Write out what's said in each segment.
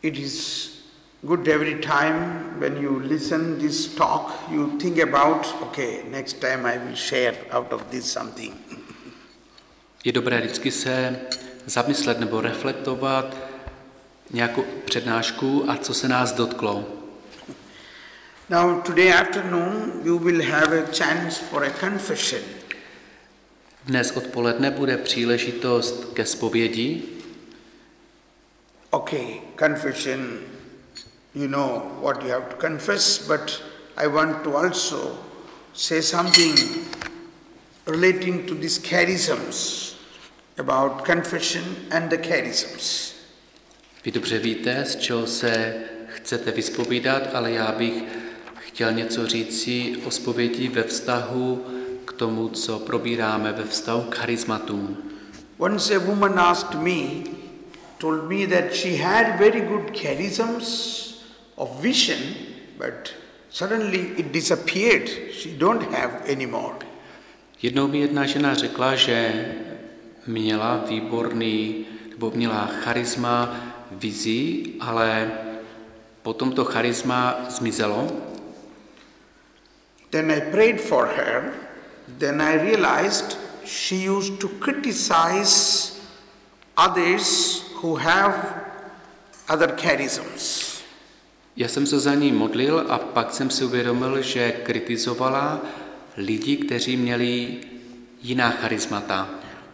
it is good every time when you listen this talk, you think about, okay, next time I will share out of this something. Je dobré vždycky se zamyslet nebo reflektovat nějakou přednášku a co se nás dotklo. Now today afternoon you will have a chance for a confession. Dnes odpoledne bude příležitost ke zpovědi. Okay, confession, you know what you have to confess, but I want to also say something relating to these charisms, about confession and the charisms. Vy dobře víte, z čeho se chcete vyspovídat, ale já bych chtěl něco říci o zpovědi ve vztahu k tomu, co probíráme ve vztahu k charizmatům. Once a woman asked me, told me that she had very good charisms of vision, but suddenly it disappeared. She don't have anymore. Jednou mi jedna žena řekla, že měla měla charisma vizí, ale potom to charisma zmizelo. Then I prayed for her. Then I realized she used to criticize others who have other charisms. Já jsem se za ní modlil a pak jsem si uvědomil, že kritizovala lidi, kteří měli jiná charismata.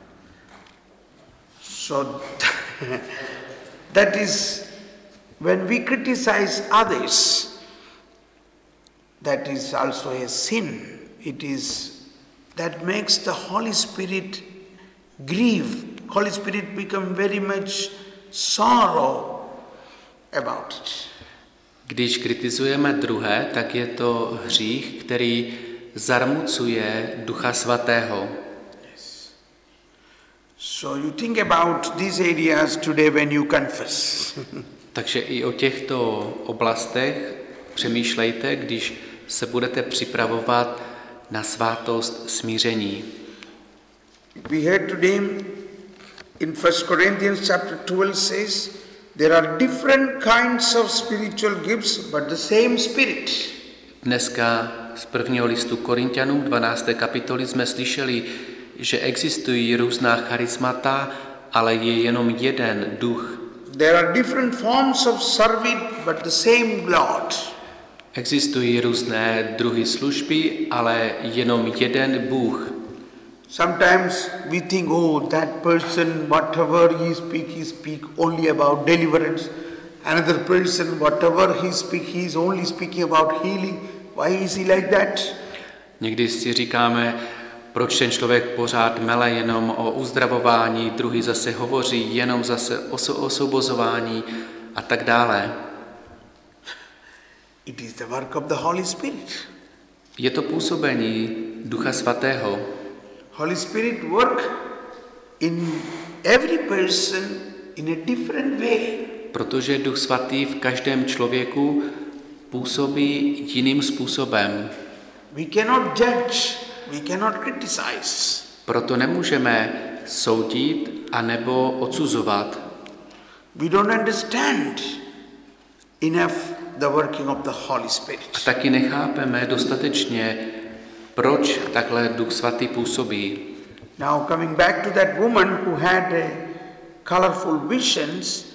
So that is, when we criticize others, that is also a sin. That makes the Holy Spirit grieve. Holy Spirit become very much sorrow about it. Když kritizujeme druhé, tak je to hřích, který zarmucuje Ducha Svatého. So you think about these areas today when you confess. Takže i o těchto oblastech přemýšlejte, když se budete připravovat na svátost smíření. We heard today in 1 Corinthians chapter 12 says, there are different kinds of spiritual gifts, but the same Spirit. Dneska z prvního listu Korinťanům 12. kapitoly jsme slyšeli, že existují různá charismata, ale je jenom jeden duch. There are different forms of service, but the same Lord. Existují různé druhy služby, ale jenom jeden Bůh. Sometimes we think, oh, that person, whatever he speak only about deliverance. Another person, whatever he is only speaking about healing. Why is he like that? Někdy si říkáme, proč ten člověk pořád mele jenom o uzdravování, druhý zase hovoří jenom zase o osvobozování a tak dále. It is the work of the Holy Spirit. Je to působení Ducha Svatého. Holy Spirit work in every person in a different way. Protože Duch Svatý v každém člověku působí jiným způsobem. We cannot judge, we cannot criticize. Proto nemůžeme soudit anebo odsuzovat. We don't understand enough the working of the Holy Spirit. A taky nechápeme dostatečně, proč takhle Duch Svatý působí. Now coming back to that woman who had colorful visions,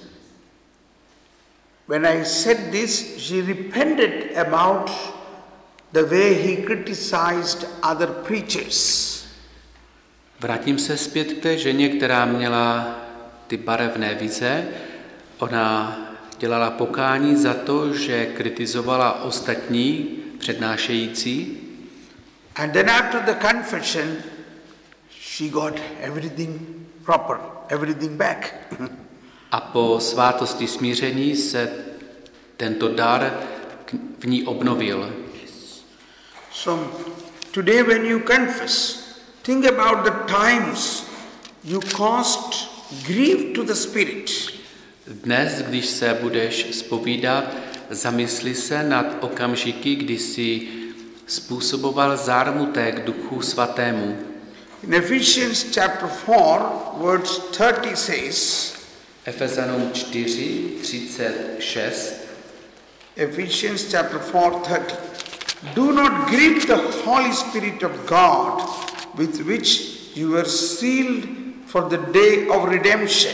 when I said this, she repented about the way he criticized other preachers. Vrátím se zpět k té ženě, která měla ty barevné vize. Ona dělala pokání za to, že kritizovala ostatní přednášející. And then after the confession, she got everything proper, everything back. A po svátosti smíření se tento dar v ní obnovil. So today when you confess, think about the times you caused grief to the Spirit. Dnes, když se budeš zpovídat, zamysli se nad okamžiky, kdy jsi způsoboval zármutek Duchu Svatému. In Ephesians chapter 4, verse 30 says, Efezanům 4:36. Ephesians chapter 4:30. Do not grieve the Holy Spirit of God, with which you were sealed for the day of redemption.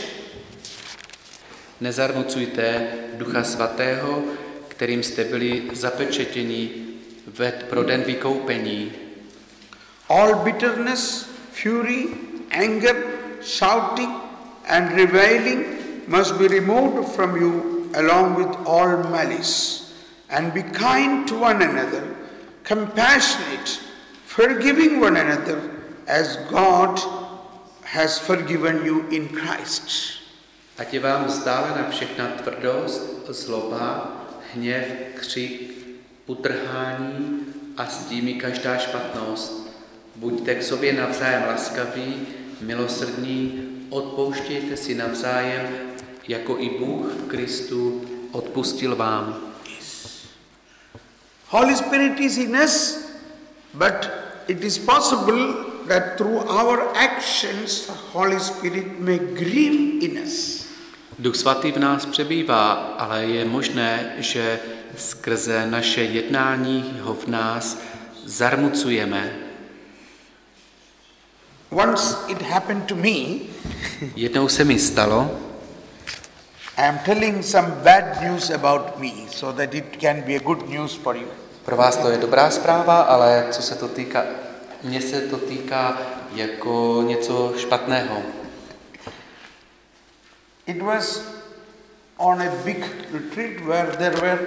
Nezarmucujte Ducha Svatého, kterým jste byli zapečetěni pro den vykoupení. All bitterness, fury, anger, shouting and reviling must be removed from you along with all malice, and be kind to one another, compassionate, forgiving one another as God has forgiven you in Christ. Ať je vám vzdálena všechna tvrdost, zloba, hněv, křik, utrhání a s tím i každá špatnost. Buďte k sobě navzájem laskaví, milosrdní, odpouštějte si navzájem, jako i Bůh v Kristu odpustil vám. Holy Spirit is in us, but it is possible that through our actions the Holy Spirit may grieve in us. Duch Svatý v nás přebývá, ale je možné, že skrze naše jednání ho v nás zarmucujeme. Once it happened to me. Jednou se mi stalo. I am telling some bad news about me, so that it can be a good news for you. Pro vás to je dobrá zpráva, ale co se to týká, mně se to týká jako něco špatného. It was on a big retreat where there were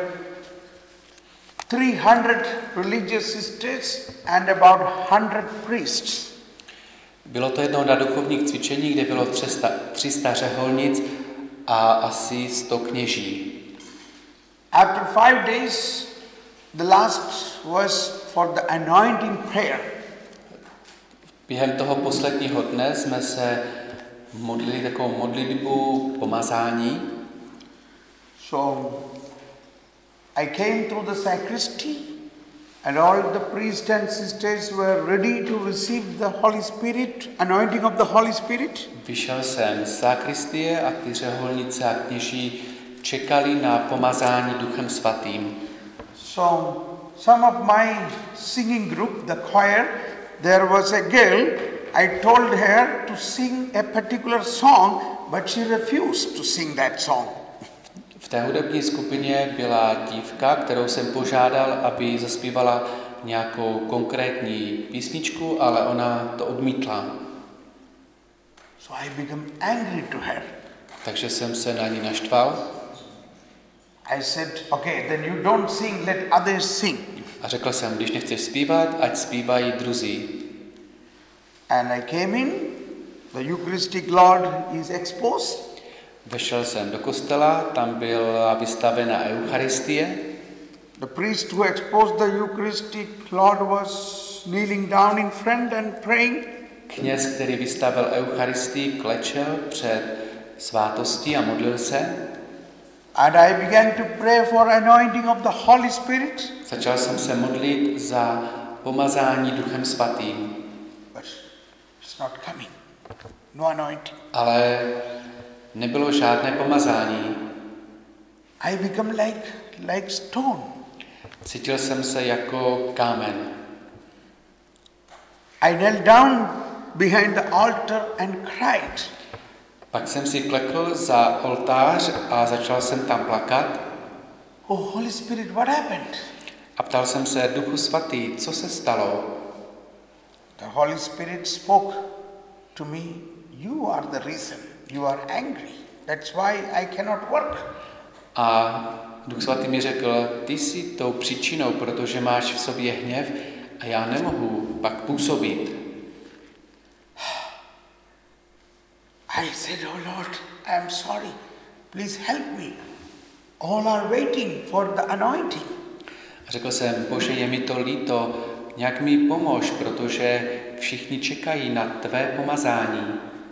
300 religious sisters and about 100 priests. Bylo to jednou na duchovních cvičení, kde bylo 300 řeholnic a asi 100 kněží. After 5 days, the last was for the anointing prayer. Během toho posledního dne jsme se modlili takovou modlitbu pomazání. So I came through the sacristy and all the priests and sisters were ready to receive the Holy Spirit, anointing of the Holy Spirit. Vyšel jsem z sakristie a ty řeholnice a kněží čekali na pomazání Duchem Svatým. So some of my singing group, the choir, there was a girl. I told her to sing a particular song, but she refused to sing that song. V té hudební skupině byla dívka, kterou jsem požádal, aby zaspívala nějakou konkrétní písničku, ale ona to odmítla. So I became angry to her. Takže jsem se na ní naštval. I said, okay, then you don't sing, let others sing. A řekl jsem, když nechceš zpívat, ať zpívají druzí. And I came in, the Eucharistic Lord is exposed. Vešel jsem do kostela, tam byla vystavena Eucharistie. The priest who exposed the Eucharistic Lord was kneeling down in front and praying. Kněz, který vystavil Eucharistii, klečel před svátostí a modlil se. And I began to pray for anointing of the Holy Spirit. Začal jsem se modlit za pomazání Duchem Svatým. But it's not coming. No anointing. Ale nebylo žádné pomazání. I become like stone. Cítil jsem se jako kámen. I knelt down behind the altar and cried. Pak jsem si klekl za oltář a začal jsem tam plakat. Oh, Holy Spirit, what happened? A ptal jsem se, Duchu Svatý, co se stalo? The Holy Spirit spoke to me, you are the reason. You are angry. That's why I cannot work. A Duch Svatý mi řekl, ty jsi tou příčinou, protože máš v sobě hněv a já nemohu pak působit. I said, oh Lord, I am sorry. Please help me. All are waiting for the anointing. Řekl jsem, Bože, je mi to líto, nějak mi pomož, protože všichni čekají na tvé pomazání.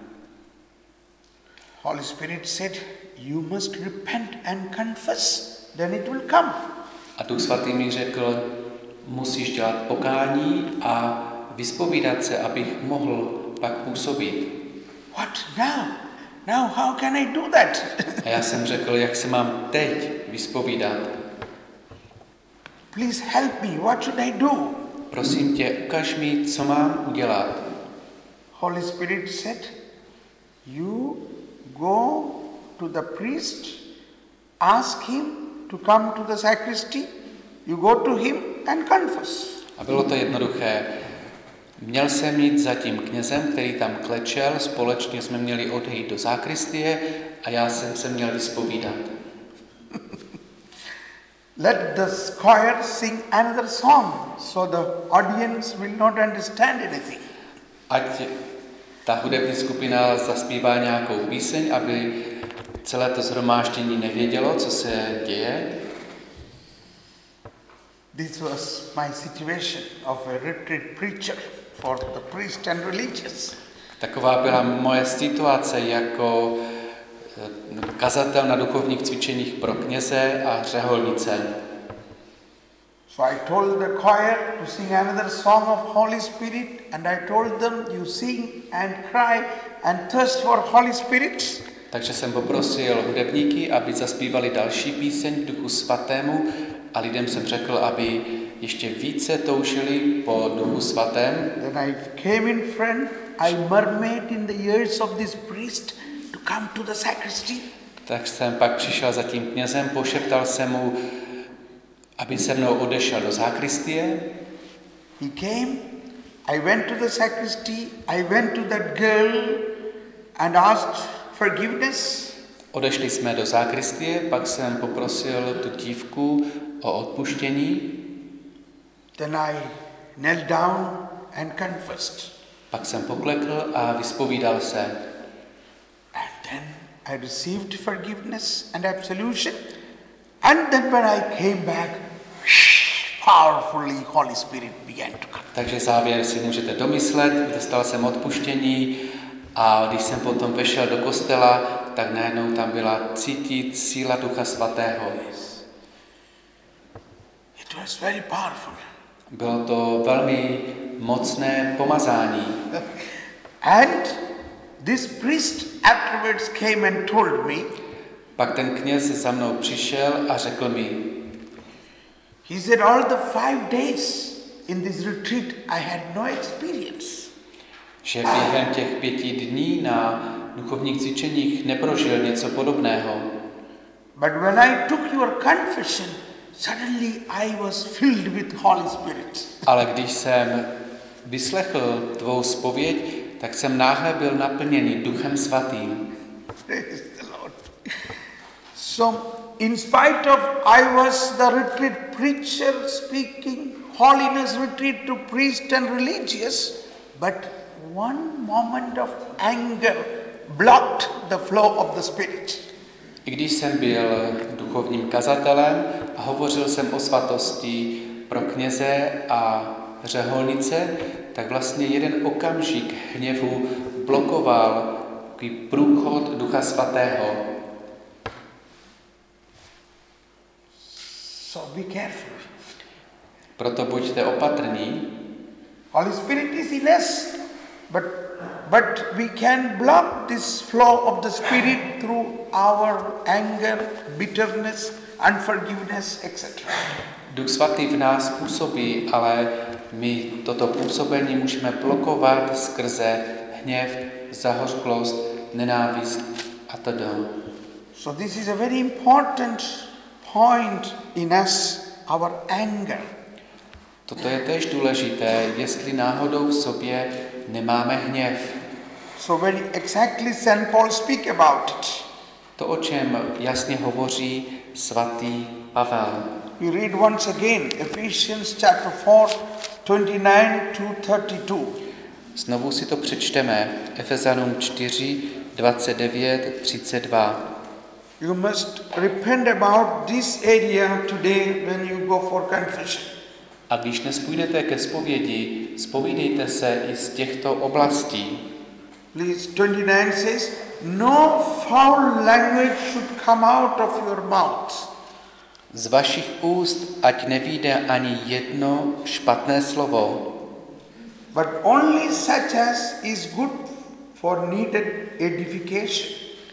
Holy Spirit said, you must repent and confess, then it will come. A Duch Svatý mi řekl, musíš dělat pokání a vyspovídat se, abych mohl pak působit. What now? Now how can I do that? A já jsem řekl, jak se mám teď vyspovídat. Please help me. What should I do? Prosím tě, ukaž mi, co mám udělat. Holy Spirit said, you go to the priest, ask him to come to the sacristy, you go to him and confess. A bylo to jednoduché. Měl jsem jít za tím knězem, který tam klečel, společně jsme měli odejít do zákristie a já jsem se měl vyspovídat. Let the choir sing another song so the audience will not understand anything. Ať ta hudební skupina zaspívá nějakou píseň, aby celé to shromáždění nevědělo, co se děje. This was my situation of a retreat preacher for the priest and religious. Taková byla moje situace jako kazatel na duchovních cvičeních pro kněze a řeholnice. So I told the choir to sing another song of Holy Spirit and I told them you sing and cry and thirst for Holy Spirit. Takže jsem poprosil hudebníky, aby zaspívali další píseň k Duchu Svatému a lidem jsem řekl, aby ještě více toužili po Duchu Svatém. Then I came in front, I murmured in the ears of this priest to come to the sacristy. Tak jsem pak přišel za tím knězem, pošeptal jsem mu, aby se mnou odešel do zákristie. He came, I went to the sacristy, I went to that girl and asked forgiveness. Odešli jsme do zákristie, pak jsem poprosil tu dívku o odpuštění. Then I knelt down and confessed. Pak jsem poklekl a vyspovídal se. And then I received forgiveness and absolution. And then when I came back, powerfully Holy Spirit began to come. Takže závěr si můžete domyslet, dostal jsem odpuštění a když jsem potom vešel do kostela, tak najednou tam byla cítit síla Ducha Svatého. It was very powerful. Bylo to velmi mocné pomazání. And this priest afterwards came and told me, Pak ten kněz za mnou přišel a řekl mi, he said, all the 5 days in this retreat I had no experience. že během těch 5 dní na duchovních cvičeních neprožil něco podobného. But when I took your confession, suddenly I was filled with Holy Spirit. Ale když jsem vyslechl tvou zpověď, tak jsem náhle byl naplněný Duchem Svatým. Praise the Lord. So, in spite of I was the retreat preacher speaking holiness retreat to priest and religious, but one moment of anger blocked the flow of the Spirit. I když jsem byl duchovním kazatelem a hovořil jsem o svatosti pro kněze a řeholnice, tak vlastně jeden okamžik hněvu blokoval takový průchod Ducha Svatého. So be careful. Proto buďte opatrní. Holy Spirit is in us, but we can block this flow of the Spirit through our anger, bitterness, unforgiveness, etc. Duch Svatý v nás působí, ale my toto působení můžeme blokovat skrze hněv, zahořklost, nenávist a tedy. So this is a very important point in us, our anger. Toto je též důležité, jestli náhodou v sobě nemáme hněv. So very exactly St. Paul speak about it. To, o čem jasně hovoří svatý Pavel. We read once again Ephesians chapter 4, 29-32. Znovu si to přečteme. Efezanům 4, 29, 32. You must repent about this area today when you go for confession. A když dnes půjdete ke zpovědi, zpovídejte se i z těchto oblastí. Please, 29 says, no foul language should come out of your mouth. Z vašich úst ať nevyjde ani jedno špatné slovo, but only such as is good for needed edification.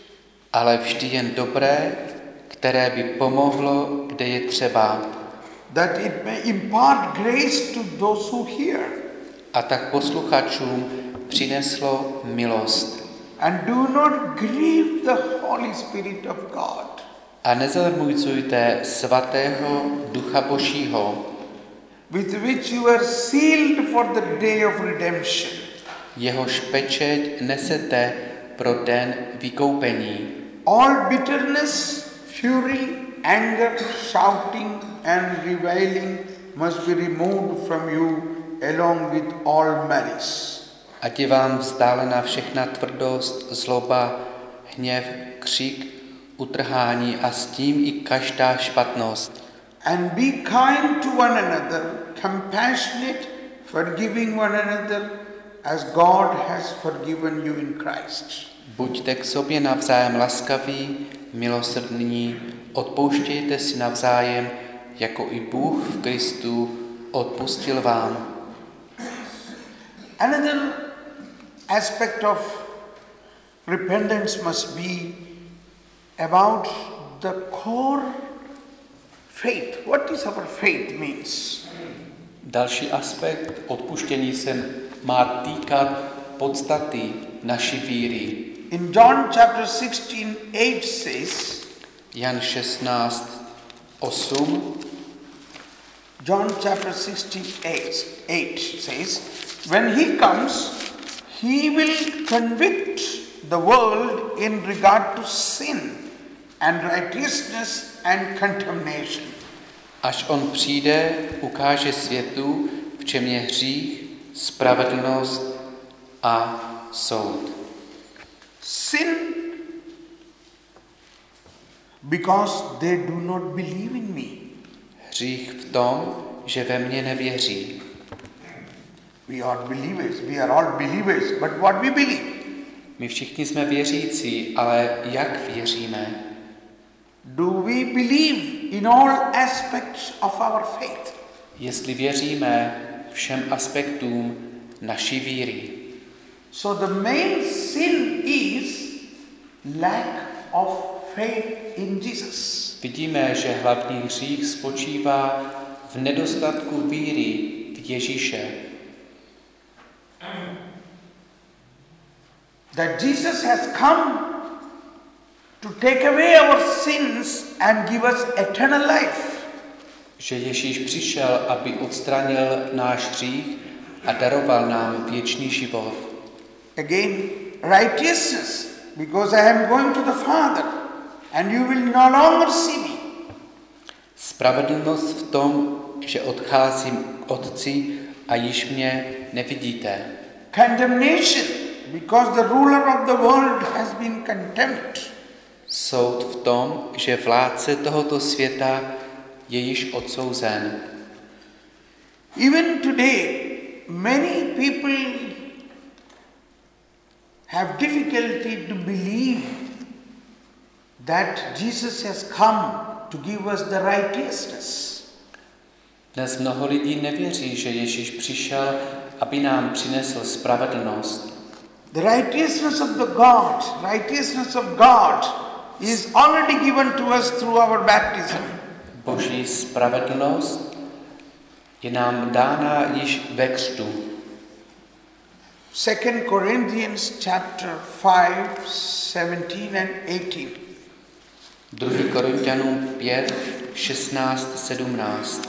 ale vždy jen dobré, které by pomohlo, kde je třeba. That it may impart grace to those who hear. A tak posluchačům přineslo milost. And do not grieve the Holy Spirit of God. A nezarmujcujte svatého Ducha Božího, with which you are sealed for the day of redemption. Jehož pečeť nesete pro den vykoupení. All bitterness, fury, anger, shouting and reviling must be removed from you along with all malice. Ať je vám vzdálená všechna tvrdost, zloba, hněv, křik, utrhání a s tím i každá špatnost. And be kind to one another, compassionate, forgiving one another, as God has forgiven you in Christ. Buďte k sobě navzájem laskaví, milosrdní, odpouštějte si navzájem, jako i Bůh v Kristu odpustil vám. Another aspect of repentance must be about the core faith. What is our faith means? Další aspekt odpuštění se má týkat podstaty naší víry. In John chapter 16:8 says, Jan 16:8, John chapter 16:8 says, when he comes, he will convict the world in regard to sin and righteousness and condemnation. Až on přijde, ukáže světu, v čem je hřích, spravedlnost a soud. Sin because they do not believe in me. Hřích v tom, že ve mně nevěří. We are believers, we are all believers, but what we believe? My všichni jsme věřící, ale jak věříme? Do we believe in all aspects of our faith? Jestli věříme všem aspektům naší víry. So the main sin is lack of faith in Jesus. Vidíme, že hlavní hřích spočívá v nedostatku víry v Ježíše. That Jesus has come to take away our sins and give us eternal life. Že Ježíš přišel, aby odstranil náš hřích a daroval nám věčný život. Again, righteousness, because I am going to the Father and you will no longer see me. Spravedlnost v tom, že odcházím k Otci a již mě nevidíte. Condemnation, because the ruler of the world has been condemned. Soud v tom, že vládce tohoto světa je již odsouzen. Even today, many people have difficulty to believe that Jesus has come to give us the righteousness. Dnes mnoho lidí nevěří, že Ježíš přišel, aby nám přinesl spravedlnost. The righteousness of God is already given to us through our baptism. Boží spravedlnost je nám dána již ve křtu. 2 Corinthians chapter 5, 17 and 18. 2. Korinťanům 5, 16, 17.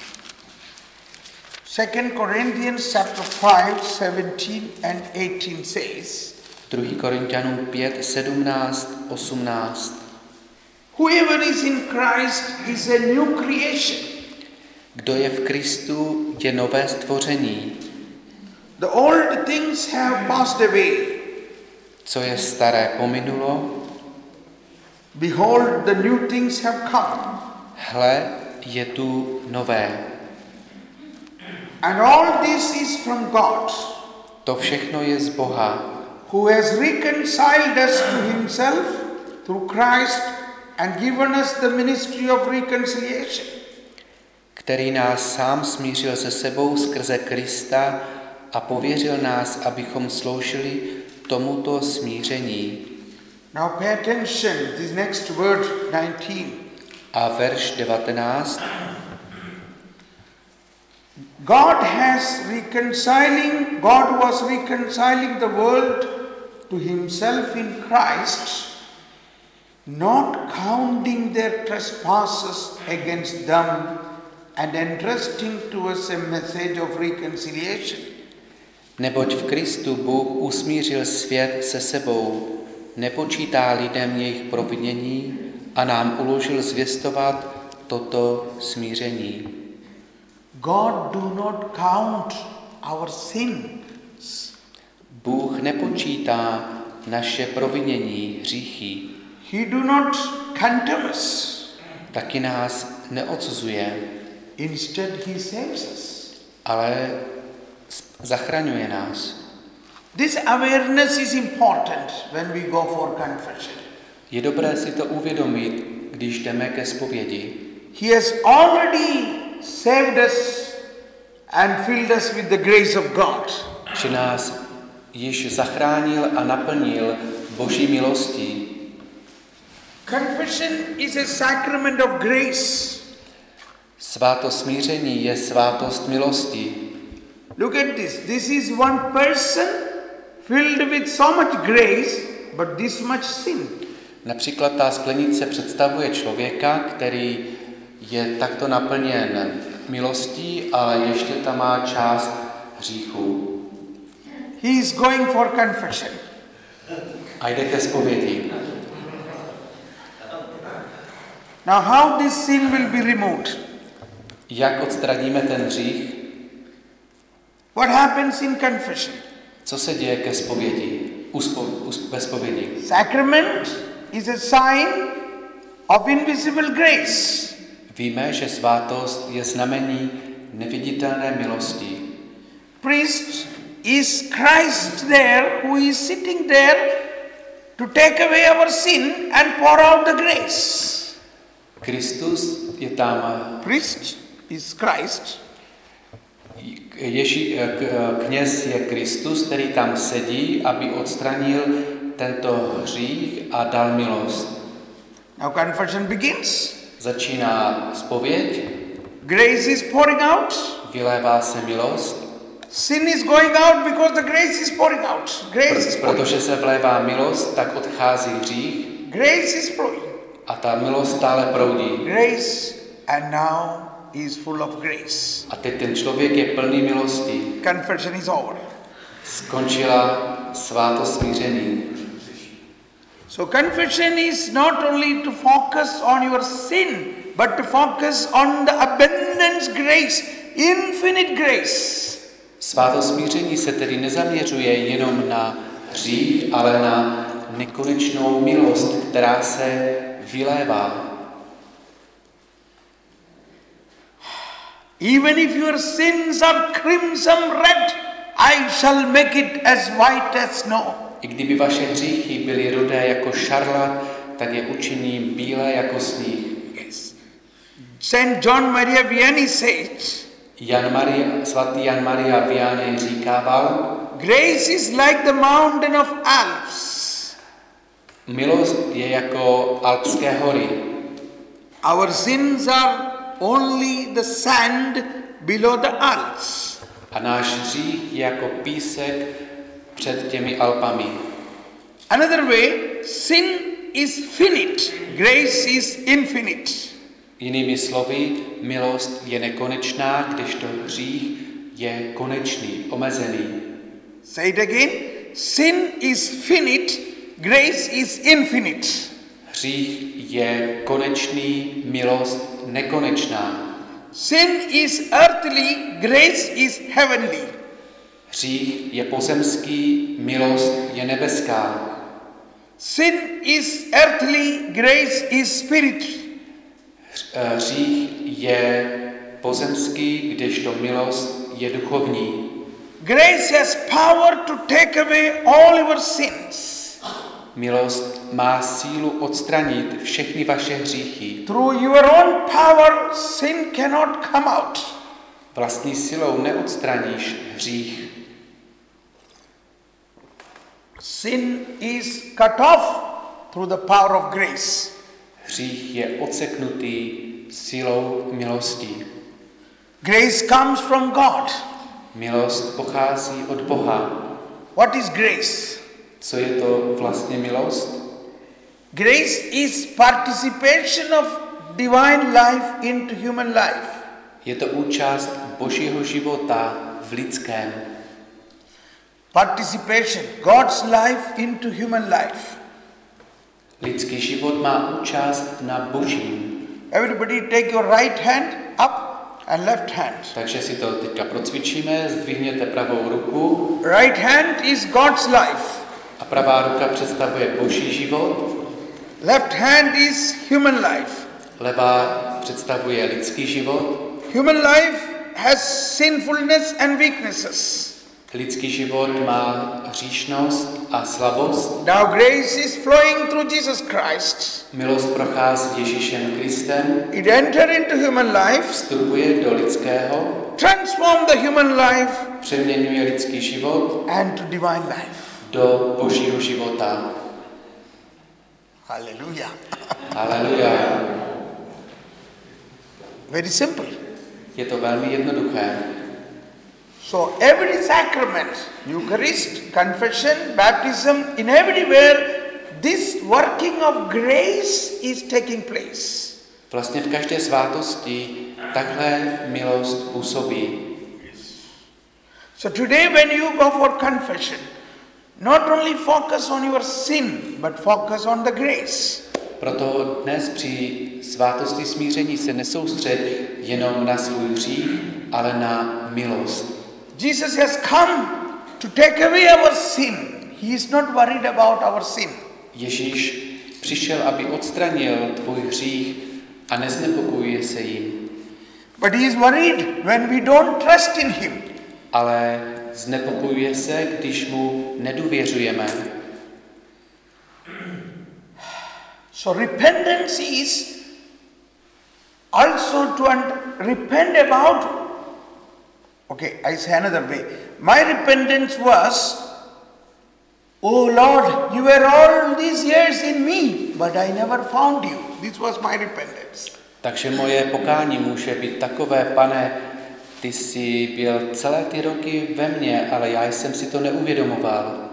2 Corinthians chapter 5, 17 and 18 says, 2. Korinťanům 5, 17, 18. whoever is in Christ is a new creation. Kdo je v Kristu, je nové stvoření. The old things have passed away. Co je staré pominulo, Behold, the new things have come. hle, je tu nové. And all this is from God, To všechno je z Boha, who has reconciled us to himself through Christ and given us the ministry of reconciliation. který nás sám smířil se sebou skrze Krista a pověřil nás, abychom sloužili tomuto smíření. Now pay attention, this next word 19. A verš 19. God was reconciling the world to himself in Christ, not counting their trespasses against them, and entrusting to us a message of reconciliation. Neboť v Kristu Bůh usmířil svět se sebou, nepočítá lidem jejich provinění a nám uložil zvěstovat toto smíření. God do not count our sins. Bůh nepočítá naše provinění, hříchy. He do not condemn us. Taky nás neodsuzuje, Instead, he saves us. ale zachraňuje nás. This awareness is important when we go for confession. Je dobré si to uvědomit, když jdeme ke zpovědi. He has already saved us and filled us with the grace of God. Že nás již zachránil a naplnil Boží milostí. Confession is a sacrament of grace. Svátost smíření je svátost milosti. Look at this. This is one person filled with so much grace, but this much sin. Například ta sklenice představuje člověka, který je takto naplněn milostí, ale ještě tam má část hříchu. He is going for confession. A jde ke zpovědi. Now how this sin will be removed? Jak odstraníme ten hřích? What happens in confession? Co se děje ke zpovědi? Ve zpovědi. Sacrament is a sign of invisible grace. Víme, že svátost je znamení neviditelné milosti. Priest is Christ there, who is sitting there to take away our sin and pour out the grace. Kristus je tam. Priest is Christ. Kněz je Kristus, který tam sedí, aby odstranil tento hřích a dal milost. Now confession begins. Začíná zpověď. Grace is pouring out. Vylévá se milost. Sin is going out because the grace is pouring out. Grace is pouring. Protože se vlévá milost, tak odchází hřích. Grace is flowing. A ta milost stále proudí. Grace, and now he is full of grace. A teď ten člověk je plný milosti. Confession is over. Skončila svátost smíření. So confession is not only to focus on your sin, but to focus on the abundance grace, infinite grace. Svátost smíření se tedy nezaměřuje jenom na hřích, ale na nekonečnou milost, která se vylévá. Even if your sins are crimson red, I shall make it as white as snow. I kdyby vaše hříchy byly rudé jako šarlat, tak je učiním bílé jako sníh. Yes. Saint John Maria Vianney said, Svatý Jan Maria Vianney říkával, grace is like the mountain of Alps. Milost je jako Alpské hory. Our sins are only the sand below the Alps. A náš hřích je jako písek před těmi Alpami. Another way, sin is finite, grace is infinite. Jinými slovy, milost je nekonečná, kdežto hřích je konečný, omezený. Say it again. Sin is finite, grace is infinite. Hřích je konečný, milost nekonečná. Sin is earthly, grace is heavenly. Hřích je pozemský, milost je nebeská. Sin is earthly, grace is spirit. Hřích je pozemský, kdežto milost je duchovní. Grace has power to take away all your sins. Milost má sílu odstranit všechny vaše hříchy. Through your own power, sin cannot come out. Vlastní silou neodstraníš hřích. Sin is cut off through the power of grace. Hřích je odseknutý silou milosti. Grace comes from God. Milost pochází od Boha. What is grace? Co je to vlastně milost? Grace is participation of divine life into human life. Je to účast Božího života v lidském. Participation, God's life into human life. Lidský život má účast na Božím. Everybody take your right hand up and left hand. Takže si to teďka procvičíme, zdvihněte pravou ruku. Right hand is God's life. A pravá ruka představuje Boží život. Left hand is human life. Levá představuje lidský život. Human life has sinfulness and weaknesses. Lidský život má hříšnost a slabost. Now grace is flowing through Jesus Christ. Milost prochází Ježíšem Kristem. It entered into human life, Vstupuje do lidského, transform the human life přeměňuje lidský život and to divine life. do Božího života. Hallelujah. Haleluja. Very simple. Je to velmi jednoduché. So every sacrament, Eucharist, confession, baptism, in everywhere, this working of grace is taking place. Vlastně v každé svátosti takhle milost působí. So today when you go for confession, not only focus on your sin, but focus on the grace. Proto dnes při svátosti smíření se nesoustřed jenom na svůj hřích, ale na milost. Jesus has come to take away our sin. He is not worried about our sin. Ježíš přišel, aby odstranil tvůj hřích a neznepokojuje se jim. But he is worried when we don't trust in him. Ale znepokojuje se, když mu nedůvěřujeme. So repentance is also to repent about. Okay, I say another way. My repentance was, oh Lord, you were all these years in me, but I never found you. This was my repentance. Takže moje pokání může být takové, Pane, ty jsi byl celé ty roky ve mně, ale já jsem si to neuvědomoval.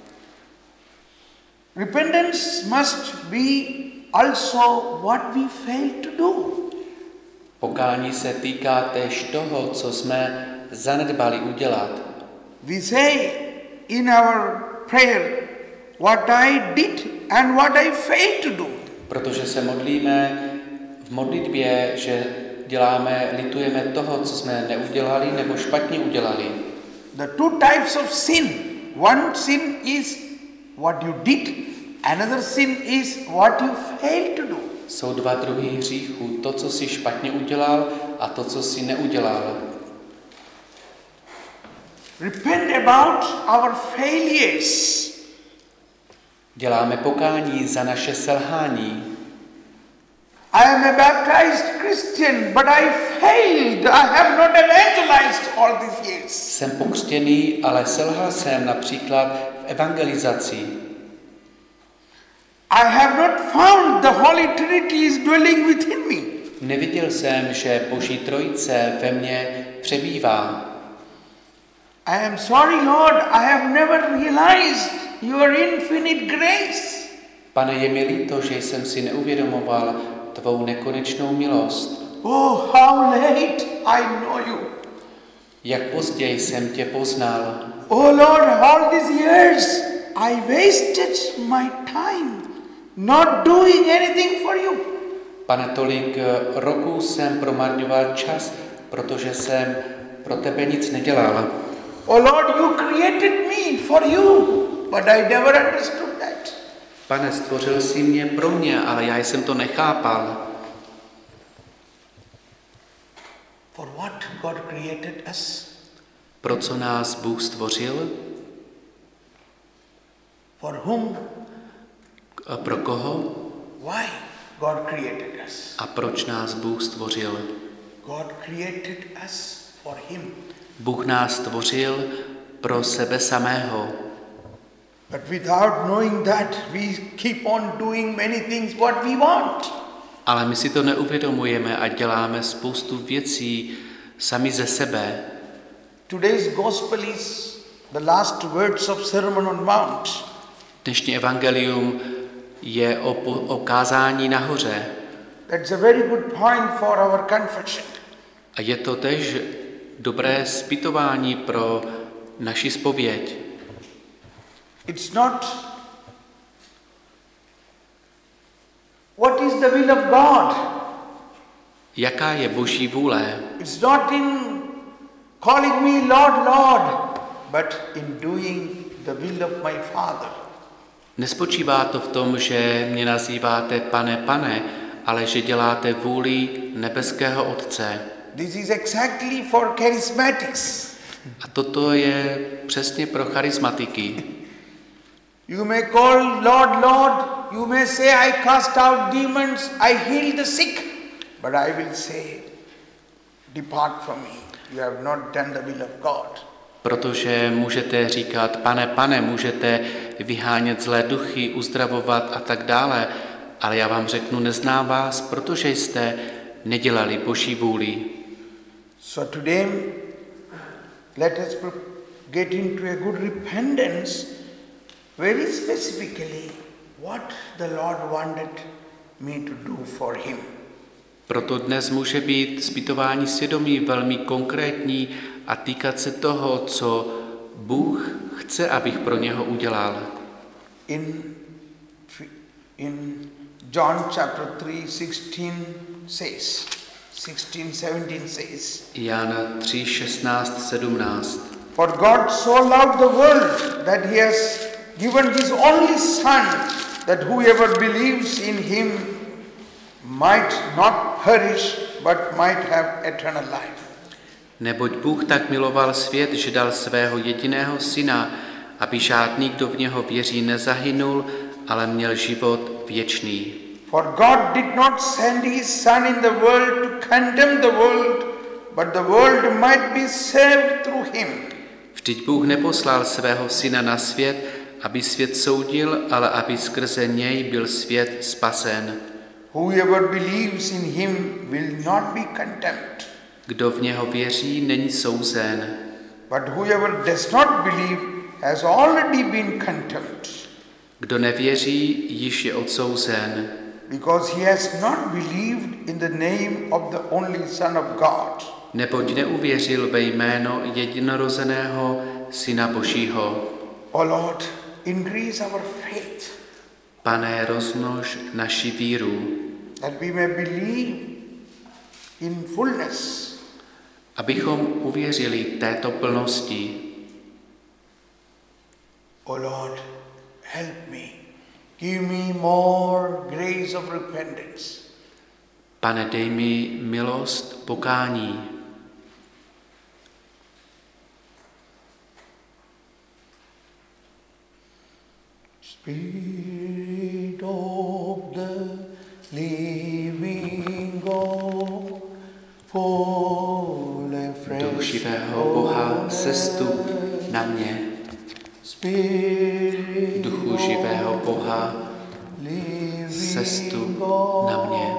Repentance must be also what we fail to do. Pokání se týká též toho, co jsme zanedbali udělat. We say in our prayer what I did and what I failed to do. Protože se modlíme v modlitbě, že litujeme toho, co jsme neudělali nebo špatně udělali. The two types of sin. One sin is what you did, another sin is what you failed to do. Jsou dva druhy hříchů, to, co jsi špatně udělal a to, co jsi neudělal. Repent about our failures. Děláme pokání za naše selhání. I am a baptized Christian, but I failed. I have not evangelized all these years. Jsem pokřtěný, ale selhal jsem například v evangelizaci. I have not found the Holy Trinity is dwelling within me. Neviděl jsem, že Boží Trojice ve mně přebývá. I am sorry, Lord, I have never realized your infinite grace. Pane, je mi líto, že jsem si neuvědomoval tvou nekonečnou milost. Oh, how late I know you. Jak později jsem tě poznal. Oh Lord, all these years I wasted my time not doing anything for you. Pane, tolik roků jsem promarňoval čas, protože jsem pro tebe nic nedělal. Oh Lord, you created me for you, but I never understood that. Pane, stvořil jsi mě pro mě, ale já jsem to nechápal. For what God created us? Pro co nás Bůh stvořil? For whom? A pro koho? Why God created us? A proč nás Bůh stvořil? God created us for him. Bůh nás stvořil pro sebe samého. But without knowing that, we keep on doing many things what we want. Ale my si to neuvědomujeme a děláme spoustu věcí sami ze sebe. Today's gospel is the last words of Sermon on Mount. Dnešní evangelium je o kázání nahoře. That's a very good point for our confession. A je to též dobré zpytování pro naši zpověď. It's not what is the will of God. Jaká je Boží vůle? It's not in calling me Lord, Lord, but in doing the will of my Father. Nespočívá to v tom, že mě nazýváte pane, pane, ale že děláte vůli nebeského Otce. This is exactly for charismatics. A toto je přesně pro charismatiky. You may call Lord, Lord, you may say I cast out demons, I heal the sick, but I will say, depart from me, you have not done the will of God. Protože můžete říkat, pane, pane, můžete vyhánět zlé duchy, uzdravovat a tak dále, ale já vám řeknu, neznám vás, protože jste nedělali Boží vůli. So today, let us get into a good repentance, very specifically what the Lord wanted me to do for Him. Proto dnes může být zpytování svědomí velmi konkrétní a týkat se toho, co Bůh chce, abych pro něho udělal. In John chapter 3, 17 says, Jan 3, 16, 17. For God so loved the world that He has given His only Son, that whoever believes in Him might not perish, but might have eternal life. Neboť Bůh tak miloval svět, že dal svého jediného syna, aby žádný, kdo v něho věří, nezahynul, ale měl život věčný. For God did not send His Son in the world to condemn the world, but the world might be saved through Him. Vždyť Bůh neposlal svého syna na svět, aby svět soudil, ale aby skrze něj byl svět spasen. Whoever believes in Him will not be condemned. Kdo v něho věří, není souzen. But whoever does not believe has already been condemned. Kdo nevěří, již je odsouzen. Because he has not believed in the name of the only Son of God. Neboť neuvěřil ve jméno jedinorozeného Syna Božího. O Lord, increase our faith. Pane, rozmnož naši víru, That we may believe in fullness. Abychom uvěřili této plnosti. O Lord, help me. Give me more grace of repentance. Pane, dej mi milost pokání. Spirit of the living God, fall afresh. Duch živého Boha, sestup na mě. Duchu živého Boha, sestup na mě.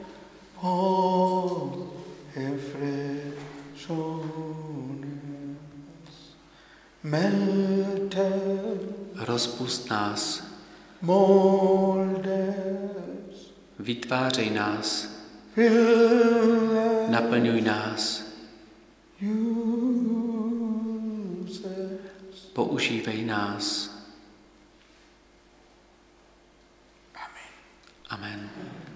Rozpust nás, vytvářej nás, naplňuj nás, používej nás. Amen.